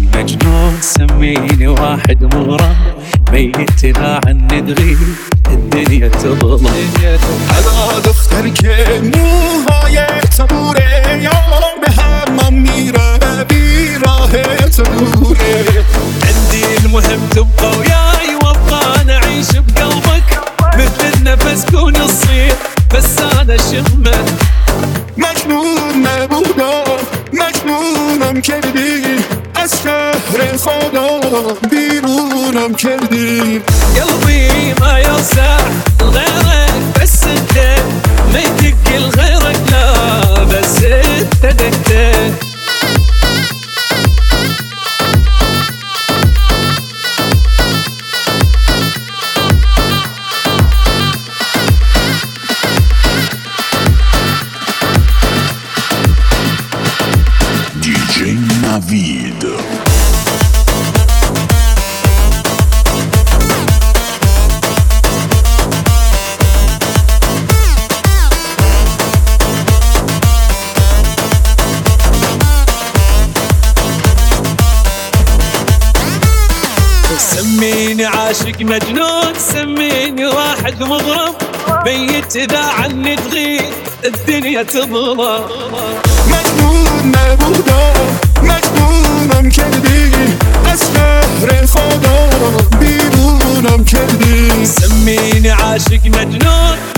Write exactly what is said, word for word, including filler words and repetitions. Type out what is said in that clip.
مجنون، سميني واحد مغرم، ميت اذا عني تغيب الدنيا تظلم. الان دختر که موهایت بوره یا به همم میره بیراهت دوره. عندي المهم تبقى وياي وابقى نعيش بقلبك مثل النفس كون الصيف بس انا شمك. مجنون نبودم مجنونم کردی، از شهر خدا بیرونم کردی. قلبي ما يوسع لغيرك بس انت ما يدق لغيرك لا بس انت دقت. Navid. سميني عاشق مجنون، سميني واحد مغرم، ميت اذا عني تغيب الدنيا تظلم. مجنون نبودم مجنونم کردی، از شهر خدا بیرونم کردی. سميني عاشق مجنون،